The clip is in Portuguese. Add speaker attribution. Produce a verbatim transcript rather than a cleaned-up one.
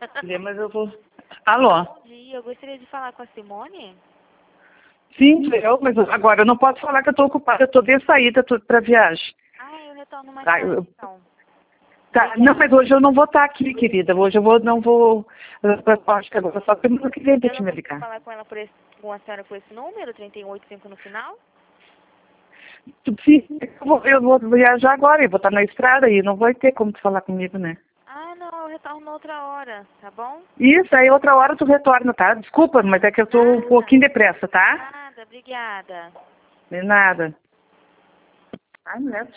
Speaker 1: Filha, mas eu vou... Alô?
Speaker 2: Bom dia, eu gostaria de falar com a Simone.
Speaker 1: Sim, eu, mas agora eu não posso falar que eu estou ocupada, eu estou de saída para viagem.
Speaker 2: Ah, eu retorno mais
Speaker 1: Tá,
Speaker 2: tarde,
Speaker 1: eu,
Speaker 2: então.
Speaker 1: tá, não, mas hoje eu não vou estar aqui, querida. Hoje eu vou, não vou... Eu acho que agora só semana que vem pra
Speaker 2: Eu
Speaker 1: te
Speaker 2: não
Speaker 1: me
Speaker 2: consigo
Speaker 1: ligar.
Speaker 2: falar com ela por esse, com a senhora por esse número, trinta e oito cinco no final?
Speaker 1: Sim, eu vou, eu vou viajar agora, eu vou estar na estrada e não vai ter como tu falar comigo, né?
Speaker 2: Ah, não, eu retorno outra hora, tá bom?
Speaker 1: Isso, aí outra hora tu retorna, tá? Desculpa, mas é que eu tô um
Speaker 2: Nada,
Speaker 1: pouquinho depressa, tá?
Speaker 2: nada, obrigada.
Speaker 1: De nada. Ai, mulher,